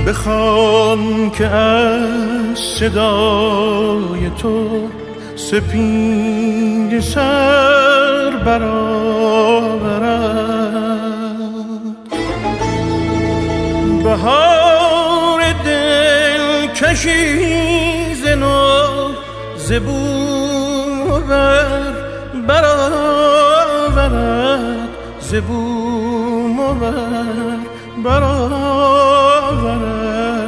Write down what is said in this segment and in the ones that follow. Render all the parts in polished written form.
بخوان که از صدای تو سپید سر برآورد. بهار دلکشی ز نو ز بوم بر برآورد، ز بوم بر برآورد.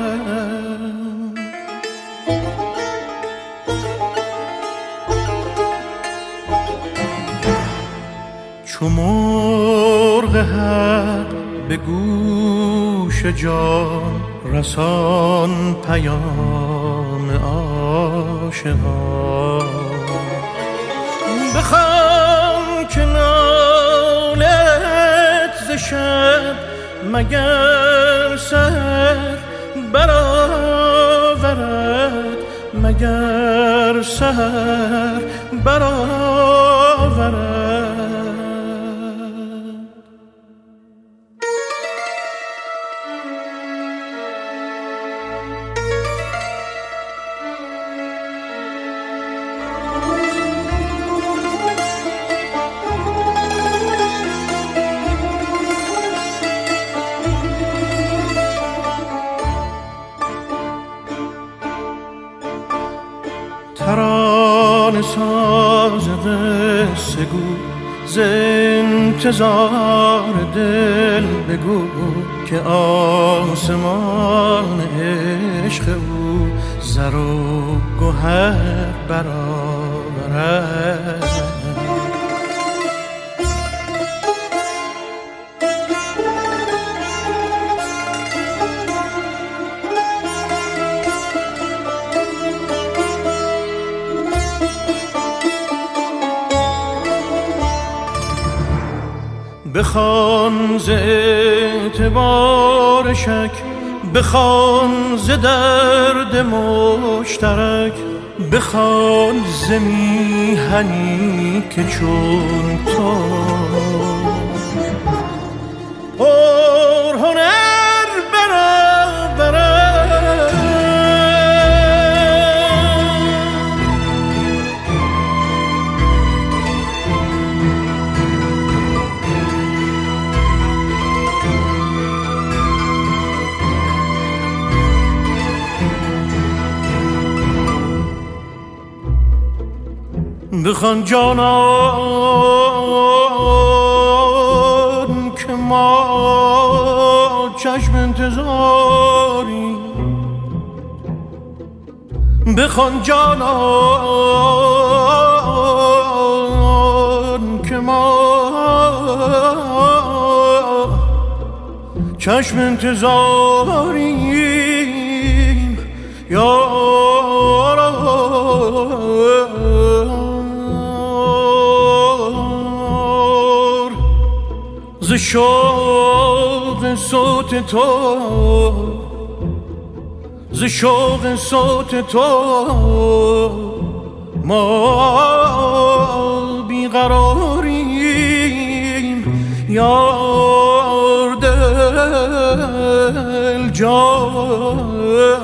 چو مرغ هر به گوش جان رسان پیام عاشقان. بخوان که نالت ز شب مگر سحر برآورد، مگر سحر برآورد. ترانه ساز قصه گو ز انتظار دل بگو که آسمان عشق او زر و گوهر برآورد. بخوان ز اعتبار شک، بخوان ز درد مشترک، بخوان ز میهنی که چون تو پر هنر برآورد. بخوان جانان که ما چشم انتظاری، بخوان جانان که ما چشم انتظاریم یارا. ز شوق صوت تو، ز شوق صوت تو ما بیقراریم یار دل جان.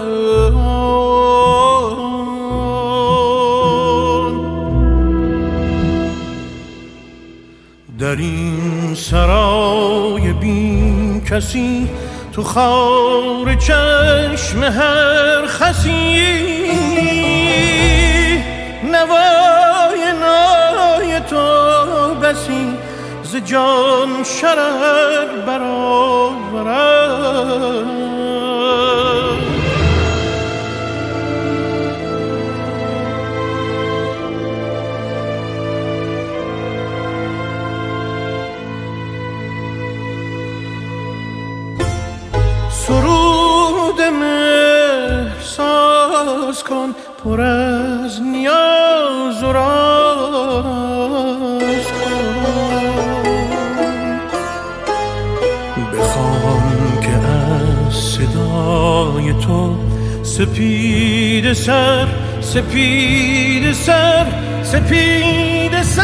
در این سرای بی کسی تو خار چشم هر خسی، نوای نای تو بسی ز جان شرر برآورد. سرود مهر ساز کن پر از نیاز و راز کن. بخوان که از صدای تو سپید سر، سپید سر، سپید سر